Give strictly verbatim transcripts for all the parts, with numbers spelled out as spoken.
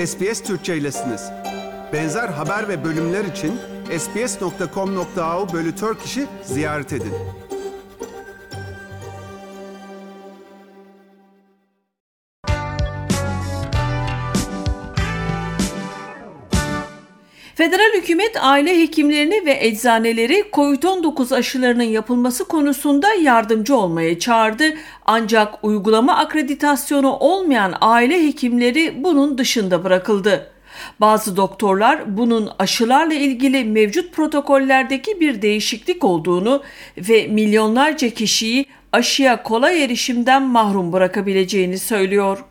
S B S Türkçe'ylesiniz. Benzer haber ve bölümler için sbs nokta com nokta a u bölü Turkish'i ziyaret edin. Federal hükümet aile hekimlerini ve eczaneleri kovid on dokuz aşılarının yapılması konusunda yardımcı olmaya çağırdı. Ancak uygulama akreditasyonu olmayan aile hekimleri bunun dışında bırakıldı. Bazı doktorlar bunun aşılarla ilgili mevcut protokollerdeki bir değişiklik olduğunu ve milyonlarca kişiyi aşıya kolay erişimden mahrum bırakabileceğini söylüyor.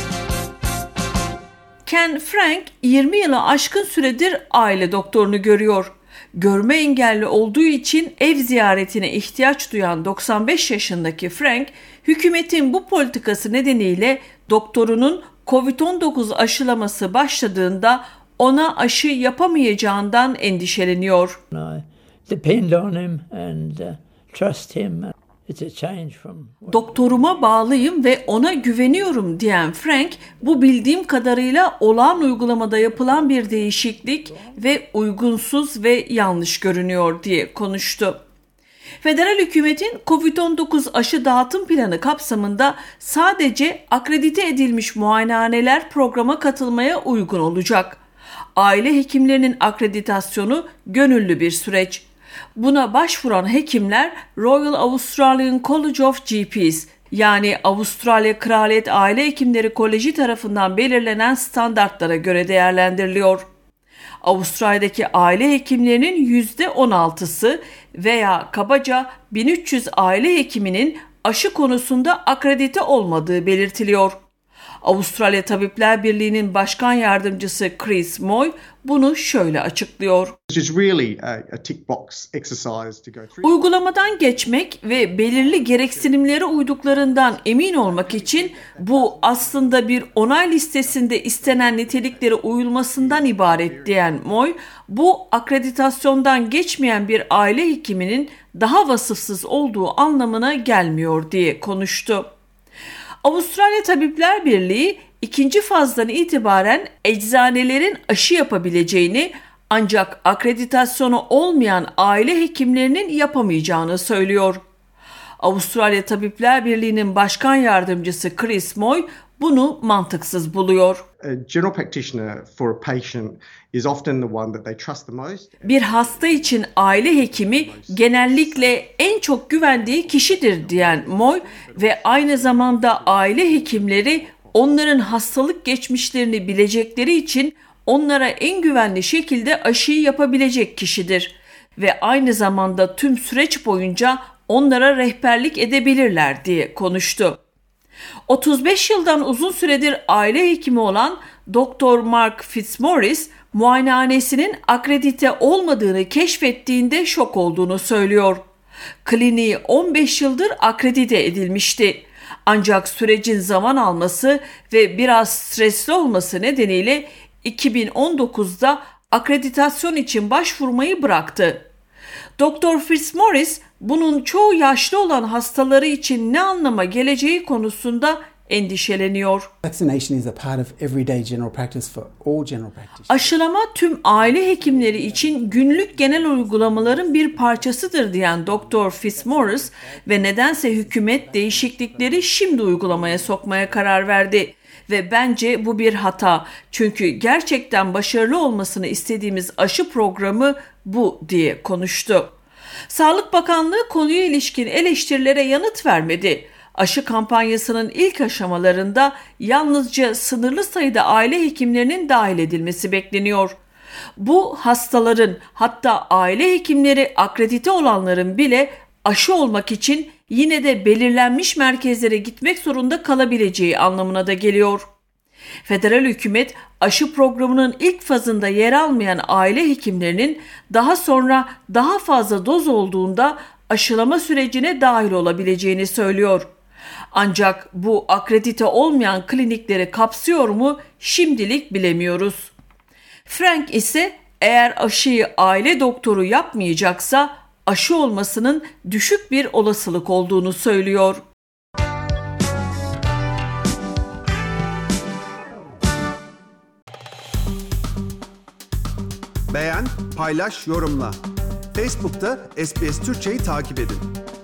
Ken Frank yirmi yılı aşkın süredir aile doktorunu görüyor. Görme engelli olduğu için ev ziyaretine ihtiyaç duyan doksan beş yaşındaki Frank, hükümetin bu politikası nedeniyle doktorunun kovid on dokuz aşılaması başladığında ona aşı yapamayacağından endişeleniyor. I depend on him and uh, trust him. Doktoruma bağlıyım ve ona güveniyorum diyen Frank, bu bildiğim kadarıyla olağan uygulamada yapılan bir değişiklik ve uygunsuz ve yanlış görünüyor diye konuştu. Federal hükümetin kovid on dokuz aşı dağıtım planı kapsamında sadece akredite edilmiş muayenehaneler programa katılmaya uygun olacak. Aile hekimlerinin akreditasyonu gönüllü bir süreç. Buna başvuran hekimler Royal Australian College of G P's yani Avustralya Kraliyet Aile Hekimleri Koleji tarafından belirlenen standartlara göre değerlendiriliyor. Avustralya'daki aile hekimlerinin yüzde on altısı veya kabaca bin üç yüz aile hekiminin aşı konusunda akredite olmadığı belirtiliyor. Avustralya Tabipler Birliği'nin başkan yardımcısı Chris Moy bunu şöyle açıklıyor. Uygulamadan geçmek ve belirli gereksinimlere uyduklarından emin olmak için bu aslında bir onay listesinde istenen niteliklere uyulmasından ibaret diyen Moy, bu akreditasyondan geçmeyen bir aile hekiminin daha vasıfsız olduğu anlamına gelmiyor diye konuştu. Avustralya Tabipler Birliği ikinci fazdan itibaren eczanelerin aşı yapabileceğini ancak akreditasyonu olmayan aile hekimlerinin yapamayacağını söylüyor. Avustralya Tabipler Birliği'nin başkan yardımcısı Chris Moy bunu mantıksız buluyor. Bir hasta için aile hekimi genellikle en çok güvendiği kişidir diyen Moy ve aynı zamanda aile hekimleri onların hastalık geçmişlerini bilecekleri için onlara en güvenli şekilde aşıyı yapabilecek kişidir ve aynı zamanda tüm süreç boyunca onlara rehberlik edebilirler diye konuştu. otuz beş yıldan uzun süredir aile hekimi olan doktor Mark Fitzmaurice, muayenehanesinin akredite olmadığını keşfettiğinde şok olduğunu söylüyor. Kliniği on beş yıldır akredite edilmişti. Ancak sürecin zaman alması ve biraz stresli olması nedeniyle iki bin on dokuzda akreditasyon için başvurmayı bıraktı. doktor Fitzmaurice, bunun çoğu yaşlı olan hastaları için ne anlama geleceği konusunda endişeleniyor. Aşılama tüm aile hekimleri için günlük genel uygulamaların bir parçasıdır diyen doktor Fitzmaurice ve nedense hükümet değişiklikleri şimdi uygulamaya sokmaya karar verdi. Ve bence bu bir hata. Çünkü gerçekten başarılı olmasını istediğimiz aşı programı bu diye konuştu. Sağlık Bakanlığı konuya ilişkin eleştirilere yanıt vermedi. Aşı kampanyasının ilk aşamalarında yalnızca sınırlı sayıda aile hekimlerinin dahil edilmesi bekleniyor. Bu hastaların, hatta aile hekimleri akredite olanların bile aşı olmak için yine de belirlenmiş merkezlere gitmek zorunda kalabileceği anlamına da geliyor. Federal hükümet aşı programının ilk fazında yer almayan aile hekimlerinin daha sonra daha fazla doz olduğunda aşılama sürecine dahil olabileceğini söylüyor. Ancak bu akredite olmayan klinikleri kapsıyor mu şimdilik bilemiyoruz. Frank ise eğer aşıyı aile doktoru yapmayacaksa aşı olmasının düşük bir olasılık olduğunu söylüyor. Beğen, paylaş, yorumla. Facebook'ta S B S Türkçe'yi takip edin.